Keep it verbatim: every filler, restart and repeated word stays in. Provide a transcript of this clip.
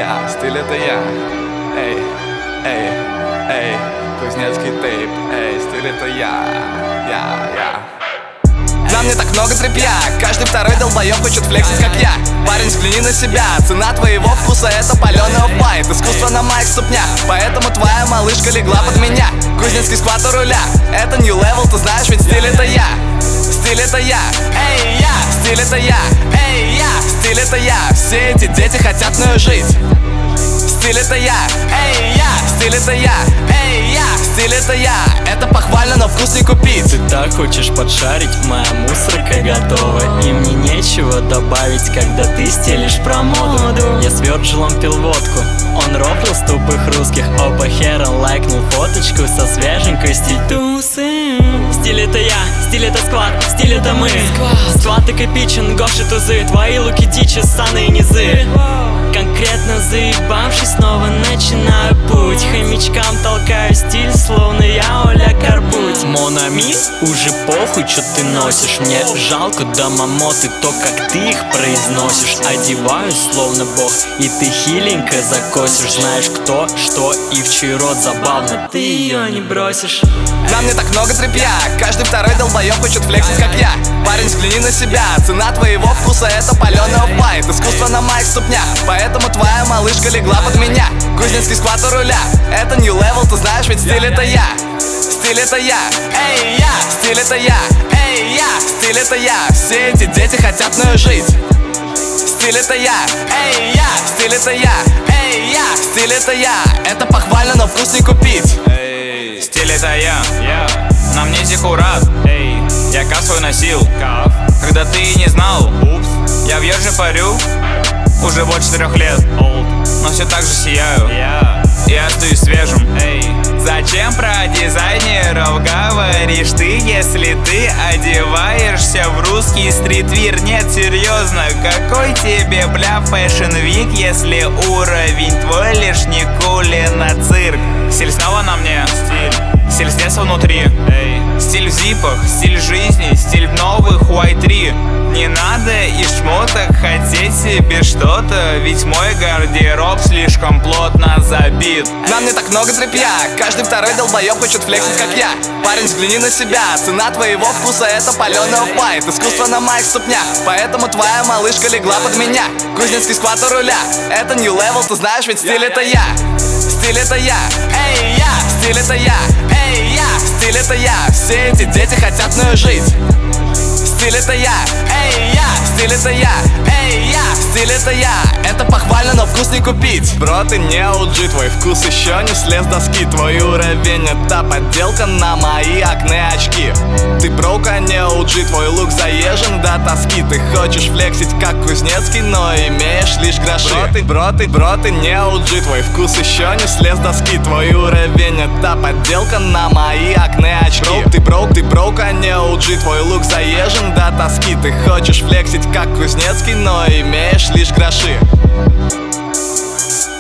Я, стиль это я. Эй, эй, эй, Кузнецкий тейп. Эй, стиль это я. Я, я. На мне так много тряпья, каждый второй долбоёб хочет флексить, как я. Парень, взгляни на себя, цена твоего вкуса — это палёный оффвайт. Искусство на моих ступнях, поэтому твоя малышка легла под меня. Кузнецкий сквад у руля, это new level, ты знаешь, ведь стиль это я. Стиль это я, эй, я. Стиль это я, эй, я. Стиль это я, все эти дети хотят мною жить. Стиль это я, эй, я. Стиль это я, эй, я. Стиль это я, это похвально, но вкус не купить. Ты так хочешь подшарить, моя мусорка готова, и мне нечего добавить, когда ты стелишь про моду. Я с Вёрджилом пил водку, он рофлил с тупых русских. Опа, Херон лайкнул фоточку со свеженькой стиль тусы. Стиль это я, стиль это сквад, стиль это мы. Сквад эпичен, Гоши тузы, твои луки дичи, ссаные низы. Конкретно заебавшись, снова начинаю путь. Хомячкам толкаю стиль, словно я Оля Карпуть. Монами, уже похуй, что ты носишь. Мне жалко до мамоты то, как ты их произносишь. Одеваюсь, словно бог, и ты хиленько закосишь. Знаешь кто, что и в чей рот забавно, ты ее не бросишь. На мне так много тряпья, каждый второй долбоёб хочет флексить, как я. Парень, взгляни на себя, цена твоего вкуса — это палёный оффвайт. Искусство на моих ступнях, поэтому твоя малышка легла под меня. Кузнецкий сквад у руля, это new level, ты знаешь, ведь стиль это я. Стиль это я, эй, я. Стиль это я, эй, я. Стиль это я, все эти дети хотят мною жить. Стиль это я, эй, я. Стиль это я, эй, я. Стиль это я, это похвально, но вкус не купить. Стиль это я, yeah. На мне зиккурат, эй. Я каф свой носил, каф. Когда ты и не знал, упс. Я в Ёрже парю уже больше трех лет, old. Но все так же сияю, yeah. И остаюсь свежим, эй. Зачем про дизайнеров говоришь ты, если ты одеваешься в русский стритвир? Нет, серьезно, какой тебе, бля, фэшн вик, если уровень твой лишь не кулин, а цирк? Стиль снова на мне, стиль. Стиль с детства внутри, эй. Стиль в зипах, стиль жизни, стиль в новых уай три. Не надо из шмоток хотеть себе что-то, ведь мой гардероб слишком плотно забит. На мне так много тряпья, каждый второй долбоёб хочет флексить, как я. Парень, взгляни на себя, цена твоего вкуса — это палёный оффвайт. Искусство на моих ступнях, поэтому твоя малышка легла под меня. Кузнецкий сквад у руля, это new level, ты знаешь, ведь стиль это я. Стиль это я, эй, я. Стиль это я, эй, я. Стиль это я, все эти дети хотят мною жить. Стиль это я, эй, я. Стиль это я, эй, я. Стиль это я, это похвально, но вкус не купить. Бро, ты не о джи, твой вкус еще не слез с доски. Твой уровень — это подделка на мои акне очки. Ты броук, а не о джи, твой лук заезжен до тоски. Ты хочешь флексить, как Кузнецкий, но имеешь лишь гроши. Бро, ты, бро, ты, бро, ты не о джи, твой вкус еще не слез с доски. Твой уровень — это подделка на мои акне очки. Броук, ты броук, ты броук, а не о джи, твой лук заезжен до тоски. Ты хочешь флексить, как Кузнецкий, но имеешь лишь гроши.